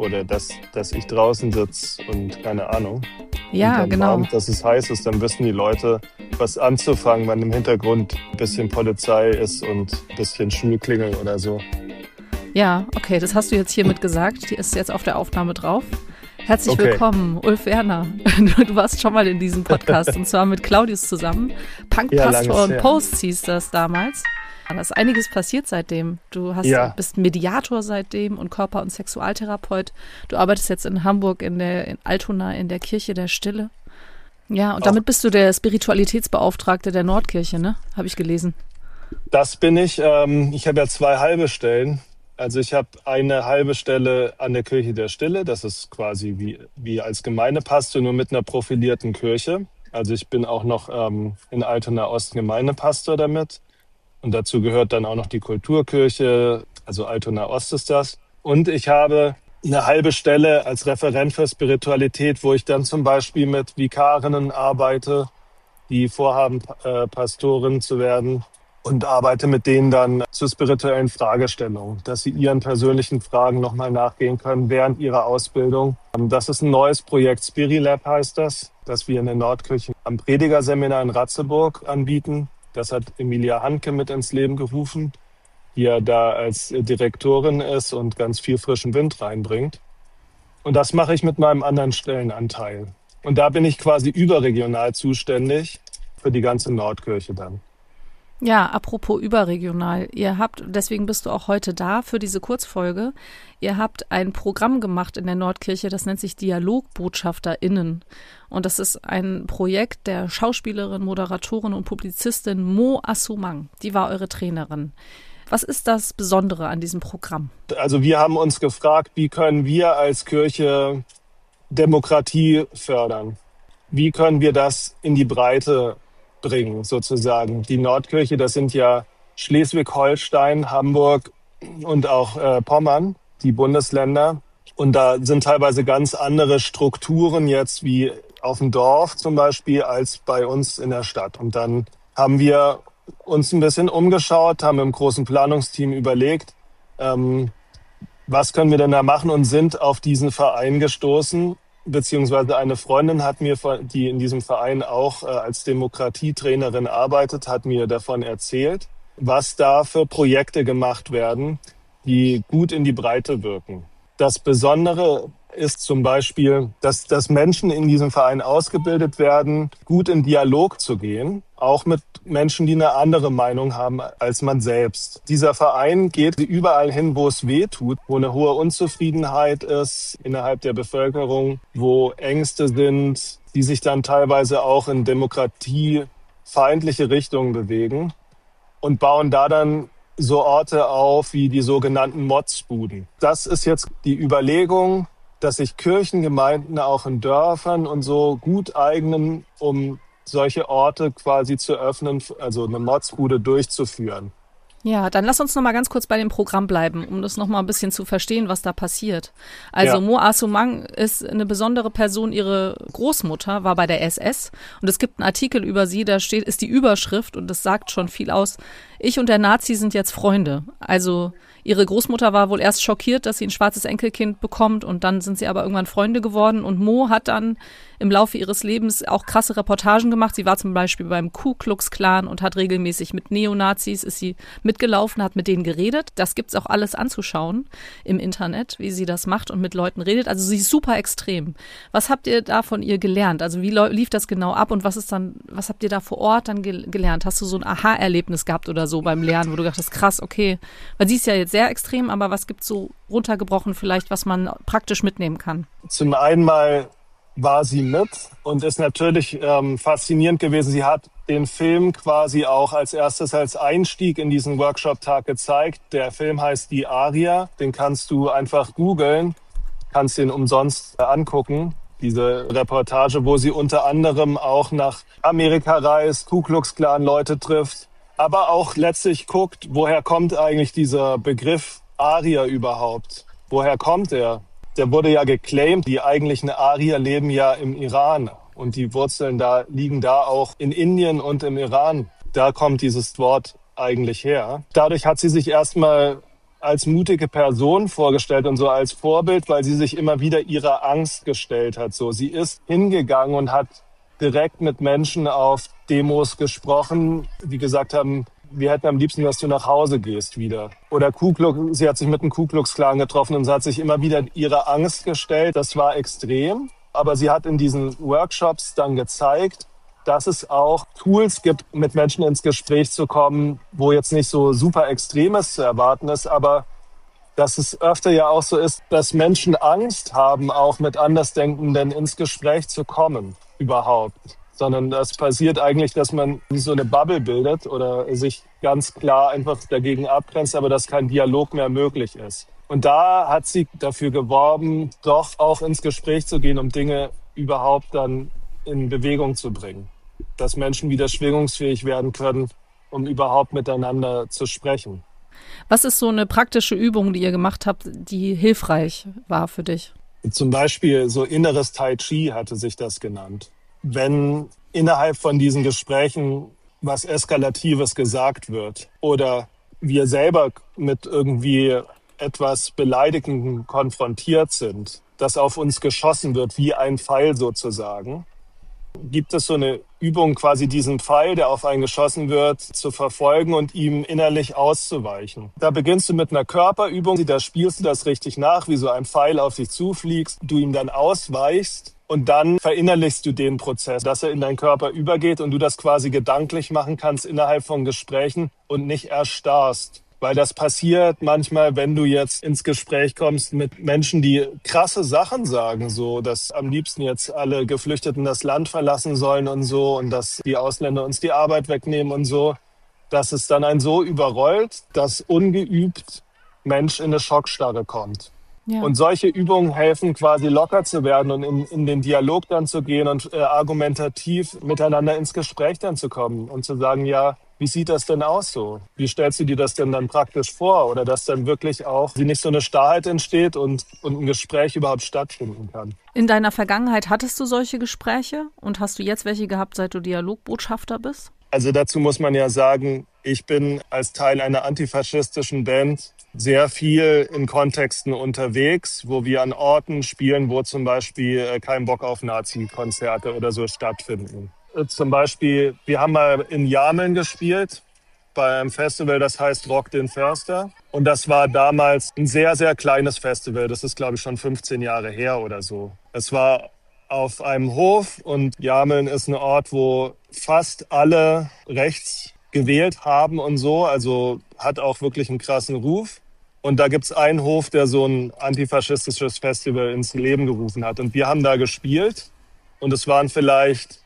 oder dass ich draußen sitze und keine Ahnung. Ja, und genau. Abend, dass es heiß ist, dann wissen die Leute, was anzufangen, wenn im Hintergrund ein bisschen Polizei ist und ein bisschen Schulklingel oder so. Ja, okay, das hast du jetzt hiermit gesagt. Die ist jetzt auf der Aufnahme drauf. Herzlich willkommen, Ulf Werner. Du warst schon mal in diesem Podcast und zwar mit Claudius zusammen. Punkpastor und Posts hieß das damals. Da ist einiges passiert seitdem. Du bist Mediator seitdem und Körper- und Sexualtherapeut. Du arbeitest jetzt in Hamburg in Altona in der Kirche der Stille. Ja, und damit bist du der Spiritualitätsbeauftragte der Nordkirche, ne? Habe ich gelesen. Das bin ich. Ich habe ja 2 halbe Stellen. Also ich habe eine halbe Stelle an der Kirche der Stille. Das ist quasi wie als Gemeindepastor, nur mit einer profilierten Kirche. Also ich bin auch noch in Altona Ost Gemeindepastor damit. Und dazu gehört dann auch noch die Kulturkirche, also Altona Ost ist das. Und ich habe eine halbe Stelle als Referent für Spiritualität, wo ich dann zum Beispiel mit Vikarinnen arbeite, die vorhaben, Pastorin zu werden. Und arbeite mit denen dann zur spirituellen Fragestellung, dass sie ihren persönlichen Fragen nochmal nachgehen können während ihrer Ausbildung. Das ist ein neues Projekt, Spirilab heißt das wir in der Nordkirche am Predigerseminar in Ratzeburg anbieten. Das hat Emilia Handke mit ins Leben gerufen, die ja da als Direktorin ist und ganz viel frischen Wind reinbringt. Und das mache ich mit meinem anderen Stellenanteil. Und da bin ich quasi überregional zuständig für die ganze Nordkirche dann. Ja, apropos überregional. Deswegen bist du auch heute da für diese Kurzfolge. Ihr habt ein Programm gemacht in der Nordkirche, das nennt sich DialogbotschafterInnen. Und das ist ein Projekt der Schauspielerin, Moderatorin und Publizistin Mo Assumang. Die war eure Trainerin. Was ist das Besondere an diesem Programm? Also wir haben uns gefragt, wie können wir als Kirche Demokratie fördern? Wie können wir das in die Breite bringen, sozusagen. Die Nordkirche, das sind ja Schleswig-Holstein, Hamburg und auch Pommern, die Bundesländer. Und da sind teilweise ganz andere Strukturen jetzt wie auf dem Dorf zum Beispiel als bei uns in der Stadt. Und dann haben wir uns ein bisschen umgeschaut, haben im großen Planungsteam überlegt, was können wir denn da machen und sind auf diesen Verein gestoßen. Beziehungsweise eine Freundin hat mir, die in diesem Verein auch als Demokratietrainerin arbeitet, hat mir davon erzählt, was da für Projekte gemacht werden, die gut in die Breite wirken. Das Besondere ist zum Beispiel, dass Menschen in diesem Verein ausgebildet werden, gut in Dialog zu gehen, auch mit Menschen, die eine andere Meinung haben als man selbst. Dieser Verein geht überall hin, wo es weh tut, wo eine hohe Unzufriedenheit ist innerhalb der Bevölkerung, wo Ängste sind, die sich dann teilweise auch in demokratiefeindliche Richtungen bewegen und bauen da dann so Orte auf wie die sogenannten Motzbuden. Das ist jetzt die Überlegung, dass sich Kirchengemeinden auch in Dörfern und so gut eignen, um solche Orte quasi zu öffnen, also eine Motzbude durchzuführen. Ja, dann lass uns noch mal ganz kurz bei dem Programm bleiben, um das noch mal ein bisschen zu verstehen, was da passiert. Also Mo Assumang ist eine besondere Person. Ihre Großmutter war bei der SS und es gibt einen Artikel über sie, da ist die Überschrift und das sagt schon viel aus. Ich und der Nazi sind jetzt Freunde. Also ihre Großmutter war wohl erst schockiert, dass sie ein schwarzes Enkelkind bekommt und dann sind sie aber irgendwann Freunde geworden und Mo hat dann im Laufe ihres Lebens auch krasse Reportagen gemacht. Sie war zum Beispiel beim Ku Klux Klan und hat regelmäßig mit Neonazis, ist sie mitgelaufen, hat mit denen geredet. Das gibt's auch alles anzuschauen im Internet, wie sie das macht und mit Leuten redet. Also sie ist super extrem. Was habt ihr da von ihr gelernt? Also wie lief das genau ab und was habt ihr da vor Ort dann gelernt? Hast du so ein Aha-Erlebnis gehabt oder so beim Lernen, wo du gedacht hast, krass, okay, weil sie ist ja jetzt sehr extrem, aber was gibt's so runtergebrochen vielleicht, was man praktisch mitnehmen kann? Zum einen mal war sie mit und ist natürlich faszinierend gewesen. Sie hat den Film quasi auch als erstes als Einstieg in diesen Workshop-Tag gezeigt. Der Film heißt Die Aria. Den kannst du einfach googeln, kannst den umsonst angucken. Diese Reportage, wo sie unter anderem auch nach Amerika reist, Ku Klux Klan Leute trifft, aber auch letztlich guckt, woher kommt eigentlich dieser Begriff Arier überhaupt? Woher kommt er? Der wurde ja geclaimed, die eigentlichen Arier leben ja im Iran und die Wurzeln liegen da auch in Indien und im Iran. Da kommt dieses Wort eigentlich her. Dadurch hat sie sich erstmal als mutige Person vorgestellt und so als Vorbild, weil sie sich immer wieder ihrer Angst gestellt hat. So, sie ist hingegangen und hat direkt mit Menschen auf Demos gesprochen, die gesagt haben, wir hätten am liebsten, dass du nach Hause gehst wieder. Oder sie hat sich mit einem Ku Klux Klan getroffen und sie hat sich immer wieder ihrer Angst gestellt. Das war extrem. Aber sie hat in diesen Workshops dann gezeigt, dass es auch Tools gibt, mit Menschen ins Gespräch zu kommen, wo jetzt nicht so super Extremes zu erwarten ist, aber dass es öfter ja auch so ist, dass Menschen Angst haben, auch mit Andersdenkenden ins Gespräch zu kommen überhaupt. Sondern das passiert eigentlich, dass man wie so eine Bubble bildet oder sich ganz klar einfach dagegen abgrenzt, aber dass kein Dialog mehr möglich ist. Und da hat sie dafür geworben, doch auch ins Gespräch zu gehen, um Dinge überhaupt dann in Bewegung zu bringen. Dass Menschen wieder schwingungsfähig werden können, um überhaupt miteinander zu sprechen. Was ist so eine praktische Übung, die ihr gemacht habt, die hilfreich war für dich? Zum Beispiel so inneres Tai Chi hatte sich das genannt. Wenn innerhalb von diesen Gesprächen was Eskalatives gesagt wird oder wir selber mit irgendwie etwas Beleidigendem konfrontiert sind, das auf uns geschossen wird, wie ein Pfeil sozusagen, gibt es so eine Übung, quasi diesen Pfeil, der auf einen geschossen wird, zu verfolgen und ihm innerlich auszuweichen. Da beginnst du mit einer Körperübung, da spielst du das richtig nach, wie so ein Pfeil auf dich zufliegst, du ihm dann ausweichst und dann verinnerlichst du den Prozess, dass er in deinen Körper übergeht und du das quasi gedanklich machen kannst innerhalb von Gesprächen und nicht erstarrst. Weil das passiert manchmal, wenn du jetzt ins Gespräch kommst mit Menschen, die krasse Sachen sagen, so, dass am liebsten jetzt alle Geflüchteten das Land verlassen sollen und so und dass die Ausländer uns die Arbeit wegnehmen und so, dass es dann einen so überrollt, dass ungeübt Mensch in eine Schockstarre kommt. Ja. Und solche Übungen helfen quasi locker zu werden und in den Dialog dann zu gehen und argumentativ miteinander ins Gespräch dann zu kommen und zu sagen, ja, wie sieht das denn aus so? Wie stellst du dir das denn dann praktisch vor? Oder dass dann wirklich auch wie nicht so eine Starrheit entsteht und ein Gespräch überhaupt stattfinden kann. In deiner Vergangenheit hattest du solche Gespräche und hast du jetzt welche gehabt, seit du Dialogbotschafter bist? Also dazu muss man ja sagen, ich bin als Teil einer antifaschistischen Band sehr viel in Kontexten unterwegs, wo wir an Orten spielen, wo zum Beispiel kein Bock auf Nazi-Konzerte oder so stattfinden. Zum Beispiel, wir haben mal in Jameln gespielt, bei einem Festival, das heißt Rock den Förster. Und das war damals ein sehr, sehr kleines Festival. Das ist, glaube ich, schon 15 Jahre her oder so. Es war auf einem Hof und Jameln ist ein Ort, wo fast alle rechts gewählt haben und so. Also hat auch wirklich einen krassen Ruf. Und da gibt's einen Hof, der so ein antifaschistisches Festival ins Leben gerufen hat. Und wir haben da gespielt und es waren vielleicht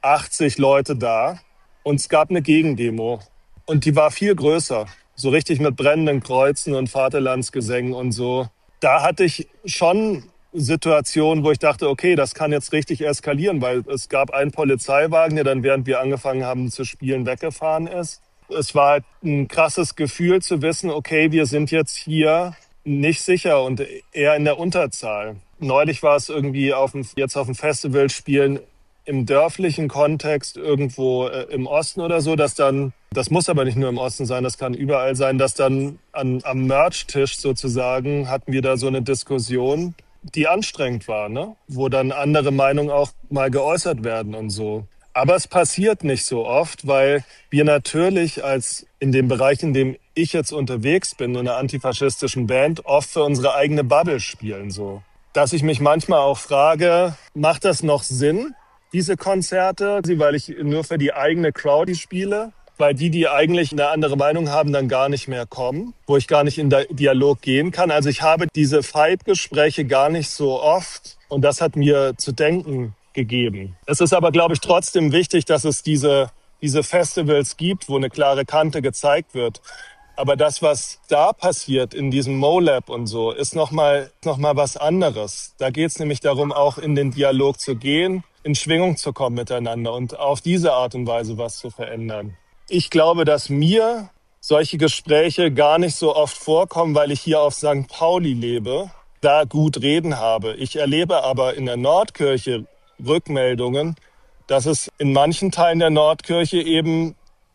80 Leute da und es gab eine Gegendemo und die war viel größer, so richtig mit brennenden Kreuzen und Vaterlandsgesängen und so. Da hatte ich schon Situationen, wo ich dachte, okay, das kann jetzt richtig eskalieren, weil es gab einen Polizeiwagen, der dann, während wir angefangen haben zu spielen, weggefahren ist. Es war ein krasses Gefühl zu wissen, okay, wir sind jetzt hier nicht sicher und eher in der Unterzahl. Neulich war es irgendwie jetzt auf dem Festival spielen im dörflichen Kontext irgendwo im Osten oder so, dass dann, das muss aber nicht nur im Osten sein, das kann überall sein, dass dann am Merch-Tisch sozusagen hatten wir da so eine Diskussion, die anstrengend war, ne? Wo dann andere Meinungen auch mal geäußert werden und so. Aber es passiert nicht so oft, weil wir natürlich als in dem Bereich, in dem ich jetzt unterwegs bin, in einer antifaschistischen Band, oft für unsere eigene Bubble spielen, so. Dass ich mich manchmal auch frage, macht das noch Sinn, diese Konzerte, weil ich nur für die eigene Crowd spiele, weil die eigentlich eine andere Meinung haben, dann gar nicht mehr kommen, wo ich gar nicht in Dialog gehen kann. Also ich habe diese Fight-Gespräche gar nicht so oft und das hat mir zu denken gegeben. Es ist aber, glaube ich, trotzdem wichtig, dass es diese Festivals gibt, wo eine klare Kante gezeigt wird. Aber das, was da passiert in diesem MoLab und so, ist noch mal was anderes. Da geht es nämlich darum, auch in den Dialog zu gehen, in Schwingung zu kommen miteinander und auf diese Art und Weise was zu verändern. Ich glaube, dass mir solche Gespräche gar nicht so oft vorkommen, weil ich hier auf St. Pauli lebe, da gut reden habe. Ich erlebe aber in der Nordkirche Rückmeldungen, dass es in manchen Teilen der Nordkirche eben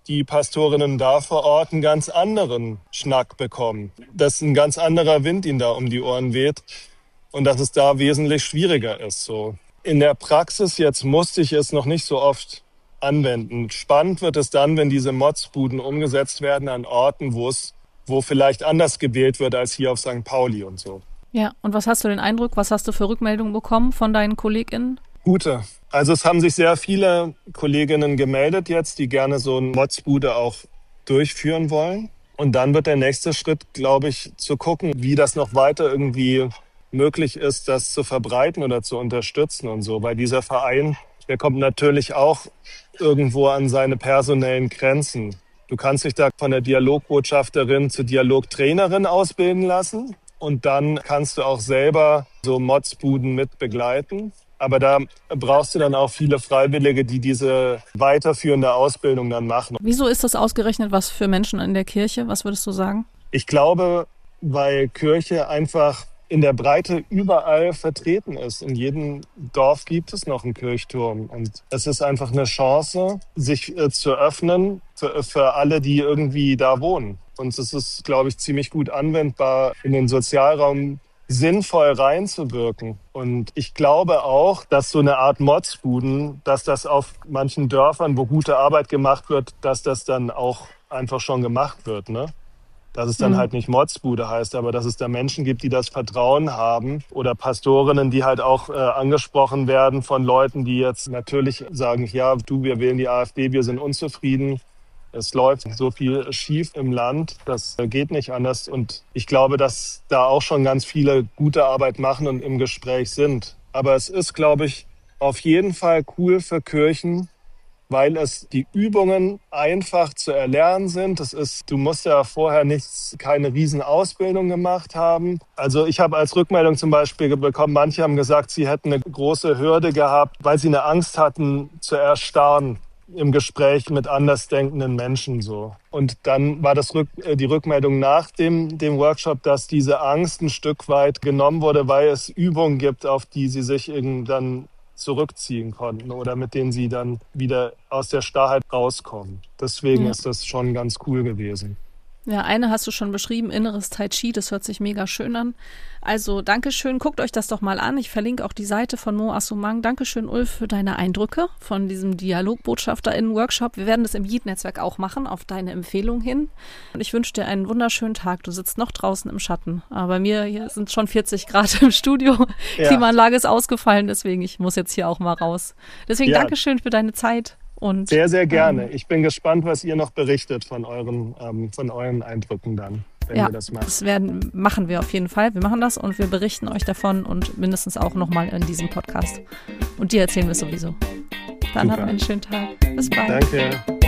die Pastorinnen da vor Ort einen ganz anderen Schnack bekommen. Dass ein ganz anderer Wind ihnen da um die Ohren weht und dass es da wesentlich schwieriger ist. So. In der Praxis jetzt musste ich es noch nicht so oft anwenden. Spannend wird es dann, wenn diese Motzbuden umgesetzt werden an Orten, wo vielleicht anders gewählt wird als hier auf St. Pauli und so. Ja, und was hast du den Eindruck, was hast du für Rückmeldungen bekommen von deinen KollegInnen? Gute. Also es haben sich sehr viele Kolleginnen gemeldet jetzt, die gerne so eine Motzbude auch durchführen wollen. Und dann wird der nächste Schritt, glaube ich, zu gucken, wie das noch weiter irgendwie möglich ist, das zu verbreiten oder zu unterstützen und so. Weil dieser Verein, der kommt natürlich auch irgendwo an seine personellen Grenzen. Du kannst dich da von der Dialogbotschafterin zur Dialogtrainerin ausbilden lassen. Und dann kannst du auch selber so Motzbuden mit begleiten. Aber da brauchst du dann auch viele Freiwillige, die diese weiterführende Ausbildung dann machen. Wieso ist das ausgerechnet was für Menschen in der Kirche? Was würdest du sagen? Ich glaube, weil Kirche einfach in der Breite überall vertreten ist. In jedem Dorf gibt es noch einen Kirchturm. Und es ist einfach eine Chance, sich zu öffnen für alle, die irgendwie da wohnen. Und es ist, glaube ich, ziemlich gut anwendbar, in den Sozialraum sinnvoll reinzuwirken. Und ich glaube auch, dass so eine Art Motzbuden, dass das auf manchen Dörfern, wo gute Arbeit gemacht wird, dass das dann auch einfach schon gemacht wird, ne? Dass es dann halt nicht Motzbude heißt, aber dass es da Menschen gibt, die das Vertrauen haben oder Pastorinnen, die halt auch angesprochen werden von Leuten, die jetzt natürlich sagen, ja, wir wählen die AfD, wir sind unzufrieden. Es läuft so viel schief im Land, das geht nicht anders. Und ich glaube, dass da auch schon ganz viele gute Arbeit machen und im Gespräch sind. Aber es ist, glaube ich, auf jeden Fall cool für Kirchen, weil es die Übungen einfach zu erlernen sind. Du musst ja vorher keine riesen Ausbildung gemacht haben. Also ich habe als Rückmeldung zum Beispiel bekommen, manche haben gesagt, sie hätten eine große Hürde gehabt, weil sie eine Angst hatten zu erstarren im Gespräch mit andersdenkenden Menschen so. Und dann war das die Rückmeldung nach dem Workshop, dass diese Angst ein Stück weit genommen wurde, weil es Übungen gibt, auf die sie sich dann zurückziehen konnten oder mit denen sie dann wieder aus der Starrheit rauskommen. Deswegen ist das schon ganz cool gewesen. Ja, eine hast du schon beschrieben, inneres Tai Chi, das hört sich mega schön an. Also Dankeschön, guckt euch das doch mal an. Ich verlinke auch die Seite von Mo Assumang. Dankeschön, Ulf, für deine Eindrücke von diesem DialogbotschafterInnen-Workshop. Wir werden das im Yeet-Netzwerk auch machen, auf deine Empfehlung hin. Und ich wünsche dir einen wunderschönen Tag. Du sitzt noch draußen im Schatten. Aber bei mir hier sind schon 40 Grad im Studio. Ja. Klimaanlage ist ausgefallen, deswegen ich muss jetzt hier auch mal raus. Deswegen Dankeschön für deine Zeit. Und, sehr, sehr gerne. Ich bin gespannt, was ihr noch berichtet von euren Eindrücken dann, wenn ihr das macht. Das machen wir auf jeden Fall. Wir machen das und wir berichten euch davon und mindestens auch nochmal in diesem Podcast. Und dir erzählen wir es sowieso. Dann habt einen schönen Tag. Bis bald. Danke.